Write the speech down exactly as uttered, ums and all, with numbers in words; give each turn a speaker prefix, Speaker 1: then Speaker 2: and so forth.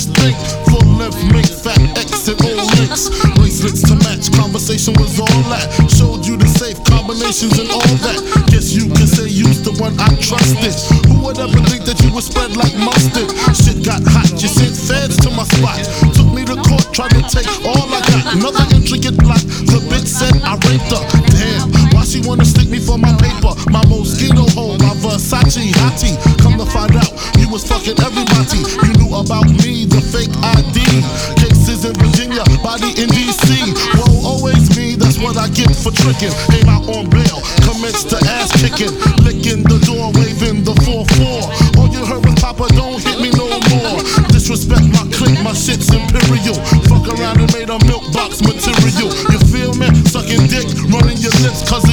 Speaker 1: just think. Full length mink, fat X and old links. Bracelets to match, conversation was all that. Showed you the safe combinations and all that. Guess you can say you's the one I trusted. Who would ever think that you would spread like mustard? Shit got hot, you sent feds to my spot. Took me to court, tried to take all I got. Another intricate block, the bitch said I raped her. Damn, why she wanna stick me for my paper? My mosquito hole, my Versace hottie. Come to find out, you was fucking everybody. You knew about me, the fake I D. Cases in Virginia, body in D C. Whoa, always me, that's what I get for tricking. Came out on bail, commenced to ass kicking. Licking the door, waving the four four. All you heard was Papa, don't hit me no more. Disrespect my clique, my shit's imperial. Fuck around and made a milk box material. You feel me? Sucking dick, running your lips, cause